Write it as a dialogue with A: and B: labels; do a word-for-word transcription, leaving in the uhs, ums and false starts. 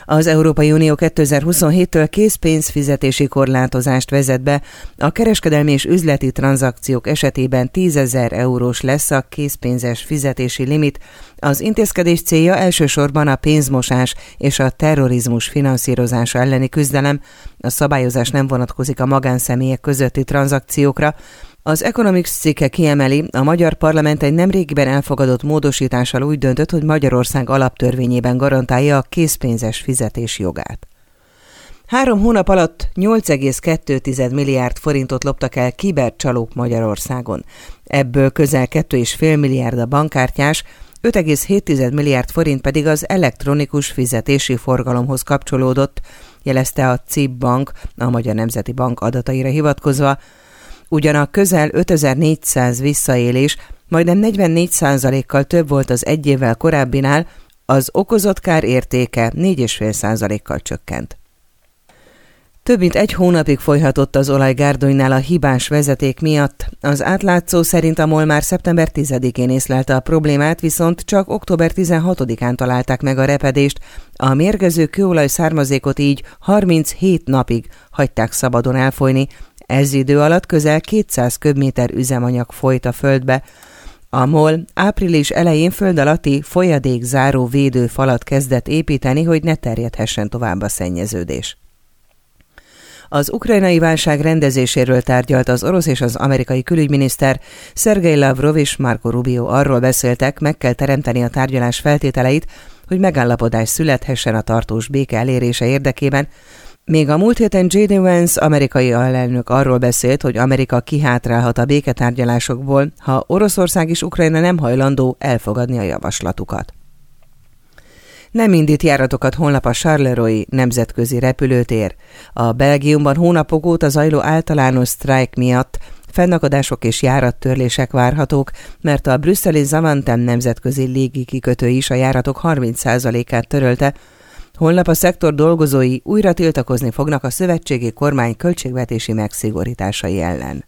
A: Az Európai Unió kétezer-huszonhéttől készpénzfizetési korlátozást vezet be. A kereskedelmi és üzleti tranzakciók esetében tízezer eurós lesz a készpénzes fizetési limit. Az intézkedés célja elsősorban a pénzmosás és a terrorizmus finanszírozása elleni küzdelem. A szabályozás nem vonatkozik a magánszemélyek közötti tranzakciókra. Az Economics cikke kiemeli, a magyar parlament egy nemrégiben elfogadott módosítással úgy döntött, hogy Magyarország alaptörvényében garantálja a készpénzes fizetés jogát. Három hónap alatt nyolc egész kettő milliárd forintot loptak el kibercsalók Magyarországon. Ebből közel két egész öt milliárd a bankkártyás, öt egész hét milliárd forint pedig az elektronikus fizetési forgalomhoz kapcsolódott, jelezte a cé i bé Bank, a Magyar Nemzeti Bank adataira hivatkozva. Ugyan a közel ötezer-négyszáz visszaélés majdnem negyvennégy százalékkal több volt az egy évvel korábbinál, az okozott kár értéke négy egész öt százalékkal csökkent. Több mint egy hónapig folyhatott az olajgárdonynál a hibás vezeték miatt. Az átlátszó szerint a MOL már szeptember tizedikén észlelte a problémát, viszont csak október tizenhatodikán találták meg a repedést. A mérgező kőolaj származékot így harminchét napig hagyták szabadon elfolyni. Ez idő alatt közel kétszáz köbméter üzemanyag folyt a földbe. A MOL április elején föld alatti folyadékzáró védőfalat kezdett építeni, hogy ne terjedhessen tovább a szennyeződés. Az ukrajnai válság rendezéséről tárgyalt az orosz és az amerikai külügyminiszter. Szergej Lavrov és Marco Rubio arról beszéltek, meg kell teremteni a tárgyalás feltételeit, hogy megállapodás születhessen a tartós béke elérése érdekében. Még a múlt héten jé dé Vance amerikai alelnök arról beszélt, hogy Amerika kihátrálhat a béketárgyalásokból, ha Oroszország és Ukrajna nem hajlandó elfogadni a javaslatukat. Nem indít járatokat holnap a Charleroi nemzetközi repülőtér. A Belgiumban hónapok óta zajló általános sztrájk miatt fennakadások és járattörlések várhatók, mert a brüsszeli Zaventem nemzetközi légikikötő is a járatok harminc százalékát törölte. Holnap a szektor dolgozói újra tiltakozni fognak a szövetségi kormány költségvetési megszigorításai ellen.